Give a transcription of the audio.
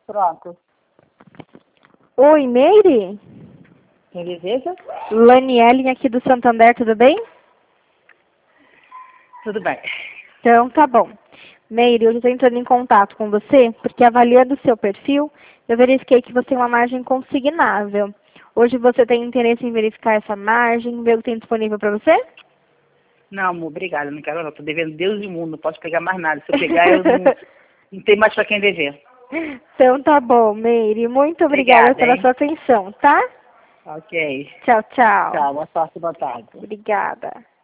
Pronto. Oi, Meire? Quem deseja? Laniele aqui do Santander, tudo bem? Tudo bem. Então, tá bom. Meire, hoje eu estou entrando em contato com você, porque avaliando o seu perfil, eu verifiquei que você tem uma margem consignável. Hoje você tem interesse em verificar essa margem, ver o que tem disponível para você? Não, amor, obrigada. Não quero não. Tô devendo Deus e mundo. Não posso pegar mais nada. Se eu pegar, eu não tenho mais para quem dever. Então tá bom, Meire. Muito obrigada Obrigada, pela hein? sua atenção, tá? Ok. Tchau, tchau. Tchau. Boa sorte, boa tarde. Obrigada.